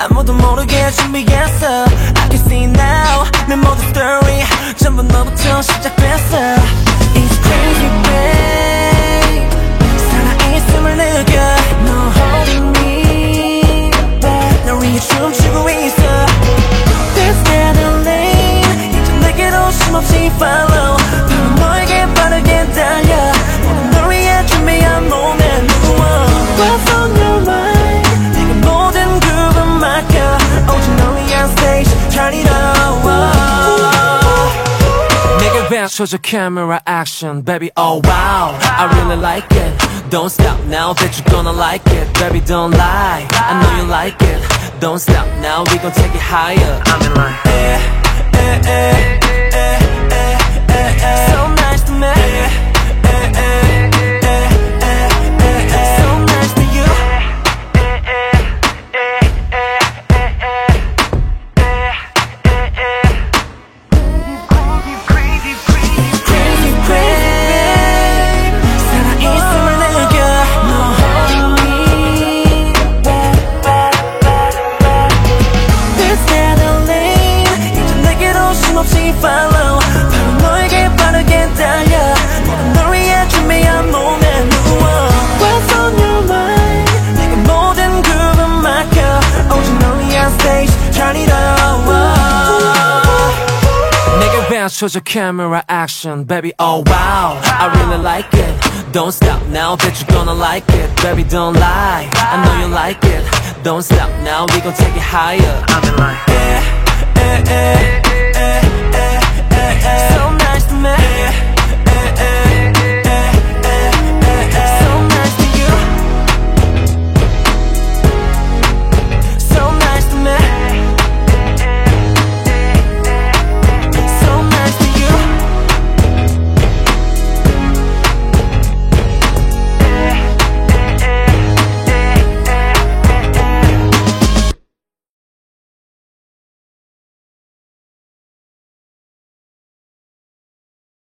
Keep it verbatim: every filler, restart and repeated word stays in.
아무도 모르게 준비했어. I can see now 내 모든 story 전부 너부터 시작됐어. It's crazy babe, 살아있음을 느껴. 너 holding me back, 널 위해 춤추고 있어. This adrenaline 이제 내게로 쉼없이 follow. 바로 너에게 빠르게 달려. 모든 널 위해 준비한 몸에 누워. What's on your mind, 네가 모든 groove 맡겨. 오직 널 위한 stage turn it on. 내게 비춰줘 camera action baby oh wow. I really like it, don't stop now, bet you gonna like it. Baby don't lie, I know you like it. Don't stop now, we gon' take it higher. I'm in line. Eh, eh, eh, eh, eh, eh, eh. So nice to me. Eh, eh, eh, eh, eh, eh, eh. So nice to you. Eh, eh, eh, eh, eh, eh, eh, eh, eh. Crazy, crazy, crazy, crazy. 살아있음을 느껴. 너 holding me back. This adrenaline 이제 내게로 쉼없이 follow. 바로 너에게 빠르게 달려. 모든 널 위해 준비한 몸에 누워. What's on your mind, 내게 모든 groove 맡겨. 오직 널 위한 stage turn it on. 내게 비춰줘 camera action baby oh wow. I really like it, don't stop now, bet you gonna like it. Baby don't lie, I know you like it. Don't stop now, we gon' take it higher. I'm in line. Eh, eh, eh.